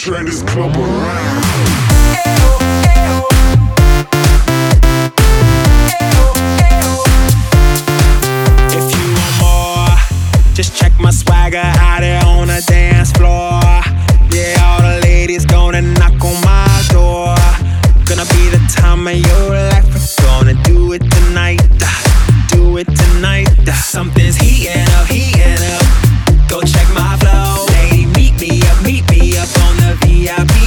turn this club around. If you want more, just check my swagger out there on the dance floor. Yeah, all the ladies gonna knock on my door. Gonna be the time of your life. We're gonna do it tonight. Do it tonight. Something's heating up, heating up. Go check my flow. Lady, meet me up on the VIP